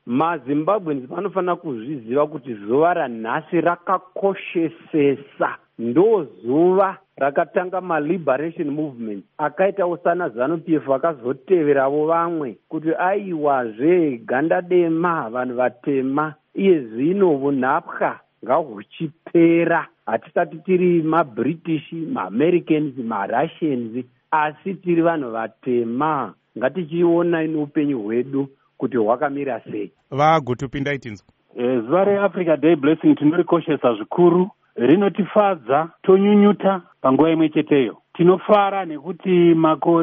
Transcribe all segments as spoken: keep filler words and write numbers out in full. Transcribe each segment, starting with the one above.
maZimbabweans vanofanira kuzviziva kuti zuva ranhasi rakakoshesesa. Ndo zuva rakatanga maliberation movement akaitawo sana ZANU P F akazoteveravo vamwe kuti aiwazve ganda dema vanhu vatema iye zvino vunhapwa ngahuchipera. Hatisati tiri maBritish, maAmericans, maRussians, asi tiri vanhu vatema. Ngatichiona inupenyu hwedu kuti hwakamira sei. Vagutupinda itinzwa. E, zuva reAfrica Day Blessing tinorikoshesa zvikuru, rinotifadza, tonyunyuta panguva imwe cheteyo. Tinofara nekuti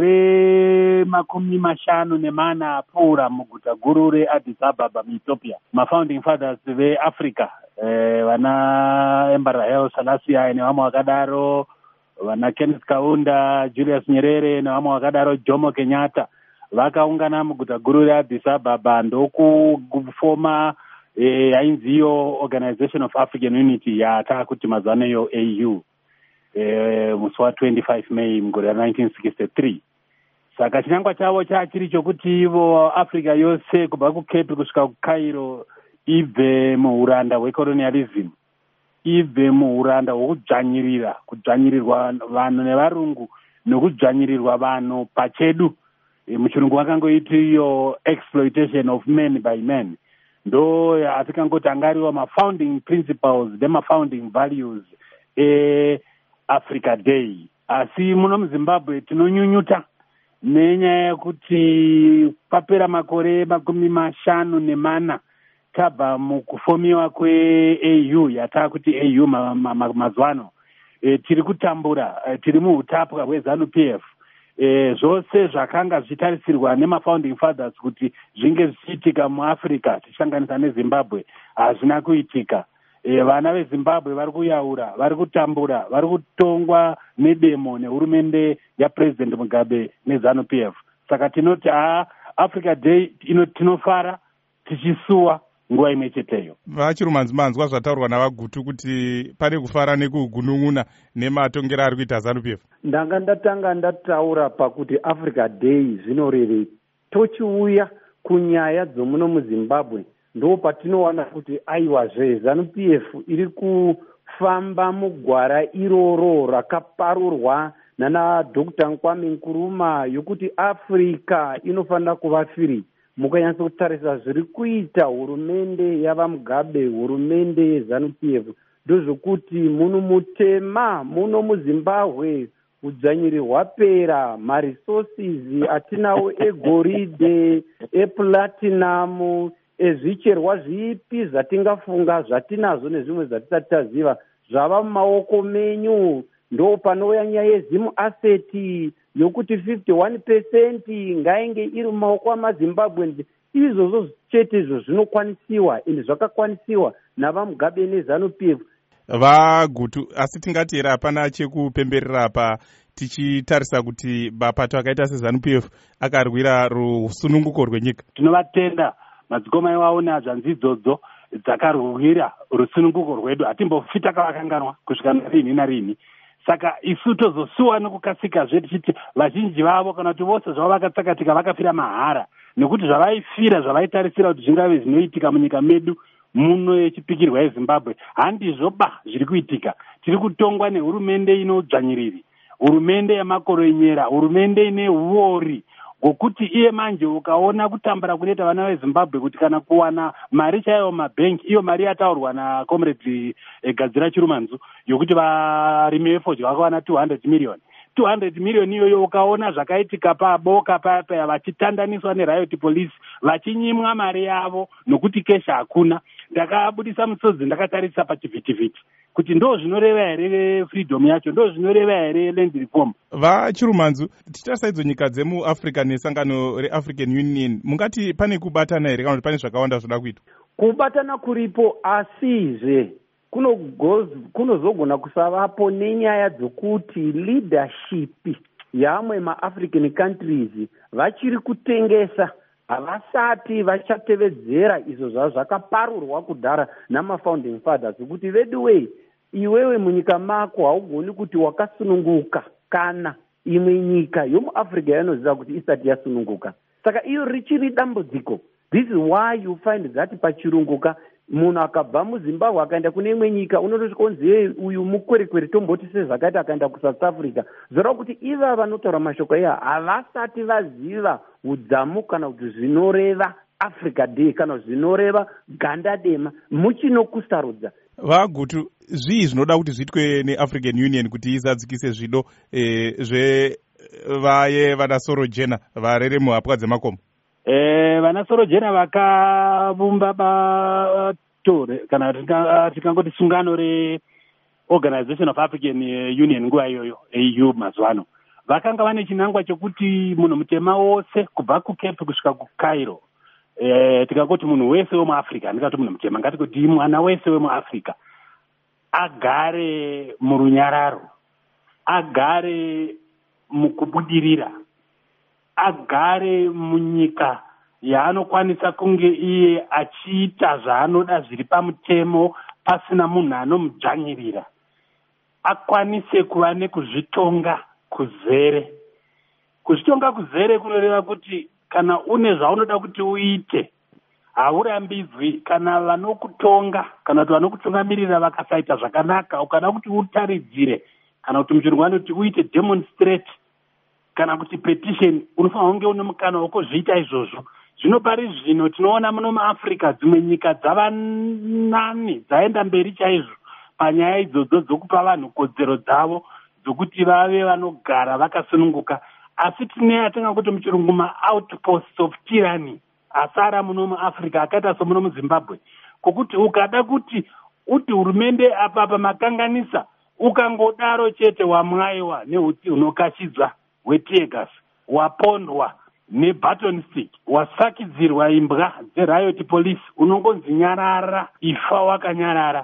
makore makumi mashanu nemana apfuura muguta guru reAddis Ababa muEthiopia, mafounding fathers veAfrica, eh, vana Emperor Haile Selassie nevamwe vakadaro, vana Kenneth Kaunda, Julius Nyerere nevamwe vakadaro, Jomo Kenyatta, vakaungana muguta guru reAddis Ababa ndokufoma eh, yainziyo Organization of African Unity yata kuti mazaneyo A U. Eh, musi wa twenty-five May mugore nineteen sixty-three. Saka chinangwa chavo chachiri chokuti ivo Africa yose kubva kuCape kusvika kuCairo ibve muuranda hwecolonialism, ibve muuranda hwekudzvanyirira, kudzvanyirirwa vanhu nevarungu nokudzvanyirirwa vanhu pachedu. E, muchirungu vakangoiti iyo exploitation of men by men. Ndo atikangoti angariwa mafounding principles nemafounding values e Africa Day. Asi muno muZimbabwe tinonyunyuta nenyaya yekuti papera makore makumi mashanu nemana tabva mukufomiwa kweA U yataa kuti A U mazuano. Ma, ma, e, tiri kutambura, e, tiri muhutapwa hweZANU P F. E, zvose zvakanga zvichitarisirwa nemafounding fathers kuti zvinge zvichiitika muAfrica tichisanganisa neZimbabwe hazvina kuitika. E, vana veZimbabwe vari kuyaura, vari kutambura, vari kutongwa nedemo nehurumende yaPresident Mugabe neZANU P F. Saka tinoti haa Africa Day ino tinofara tichisuwa nguva imwe cheteyo. Vachirumanzi manzwa zvataurwa navagutu kuti pane kufara nekugunun'una nematongero ari kuita ZANU P F. Ndanga ndatanga ndataura pakuti Africa Day zvinorevei. Tochiuya kunyaya dzomuno muZimbabwe ndo patinowana kuti aiwazve ZANU P F iri kufamba mugwara iroro rakaparurwa nana Doctor Kwame Nkrumah yokuti Africa inofanira kuva free. Mukanyatsa kutarisa zviri kuita hurumende yava Mugabe, hurumende yeZANU P F ndozvokuti muno mutema muno muZimbabwe udzvanyiri hwapera, maresources atinawo egoridhe, eplatinum, ezvicherwa zvipi zvatingafunga zvatinazvo nezvimwe zvatisati taziva zvava mumaoko menyu. Ndo panouya nyaya yeZim asset yokuti fifty-one percent ngainge iri mumaoko amaZimbabwe. Izvozvo chete izvo zvinokwanisiwa ende zvakakwanisiwa navaMugabe neZANU P F. Vagutu, asi tingati here hapana chekupemberera apa tichitarisa kuti mapato akaita seZANU P F akarwira rusununguko rwenyika. Tinovatenda madzikoma iwawo nazvanzi idzodzo dzakarwira rusununguko rwedu. Hatimbofita kavakanganwa kusvika narini narini. Saka isu tozosuwa nekukasika zvedu chiti vazhinji vavo kana kuti vose zvavo vakatsakatika vakafira mahara nekuti zvavaifira zvavaitarisira kuti zvingave zvinoitika munyika medu muno yechipikirwa yeZimbabwe handizvoba zviri kuitika. Tiri kutongwa nehurumende inodzvanyiriri, hurumende yamakorenyera, hurumende ine uori ngokuti iye manje ukaona kutambura kunoita vana veZimbabwe kuti kana kuwana mari chaiyo mabhengi, iyo mari yataurwa naComrade eh, Gadzira Chirumanzu yokuti varimi vefodya vakawana two hundred million. two hundred million iyoyo ukaona zvakaitika paboka paya vachitandaniswa neRiot Police vachinyimwa mari yavo nokuti kesha hakuna. Ndakabudisa musodzi ndakatarisa pachivhitivhiti kuti ndo zvinoreva here freedom yacho, ndo zvinoreva here land reform. Vachirumanzu, tichitarisa idzo nyika dzemuAfrica nesangano reAfrican Union, mungati pane kubatana here kana kuti pane zvakawanda zvoda kuitwa? Kubatana kuripo, asizve kunozogona kusavapo nenyaya dzokuti leadership yamwe maAfrican countries vachiri kutengesa, havasati vachatevedzera izvo zvavo zvakaparurwa kudhara namafounding fathers kuti vedu wei iwewe munyika mako haugoni kuti wakasununguka kana imwe nyika yomuAfrica yanoziva kuti isati yasununguka. Saka iyo richiri dambudziko This is why you find that pachirunguka munhu akabva muzimbabwe akaenda kune imwe nyika unotosvika kunzi uyu mukwerekwere tomboti sezvakaita akaenda kusouth africa zoreva kuti iva vanotaura mashoko iya havasati vaziva udzamu kana kuti zvinoreva Africa Day kana zvinoreva ganda dema muchinokusarudza. Vagutu, zvii zvinoda kuti zviitwe neAfrican Union kuti izadzikise zvido eh, zvevaye vana Sorojena varere muhapwa dzemakomo? Eh, vana Sorojena vakavumba batore kana tikangoti sungano re Organization of African Union nguva iyoyo A U mazuvano vakanga vane chinangwa chekuti munhu mutema wose kubva kuCape kusvika kuCairo eh tikangoti munhu wese wemuAfrica ndikati munhu mutema ngatikuti mwana wese wemuAfrica agare murunyararo agare mukubudirira agare munyika yaanokwanisa kunge iye achiita zvaanoda zviri pamutemo pasina munhu anomudzvanyirira akwanise kuva nekuzvitonga kuzere. Kuzvitonga kuzere kunoreva kuti kana une zvaunoda kuti uite haurambidzwi kana vanokutonga kana kuti vanokutungamirira vakasaita zvakanaka ukada kuti utaridzire kana kuti muchirungu vanoti uite demonstrate kana kuti petition unofanira kunge une mukana wekuzviita izvozvo. Zvino pari zvino tinoona muno muAfrica dzimwe nyika dzava nani dzaenda mberi chaizvo panyaya idzodzo dzokupa vanhu kodzero dzavo dzokuti vave vanogara vakasununguka, asi tine atingakuti muchirungu ma-outposts of tyranny asara muno muAfrica akaita somuno muZimbabwe, kokuti ukada kuti uti hurumende apa pamakanganisa ukangodaro chete wamwaiwa nehuti hunokashidzwa hwetegas wapondwa nebutton stick wasakidzirwa imbwa dzeriot police unongonzi nyarara ifa wakanyarara.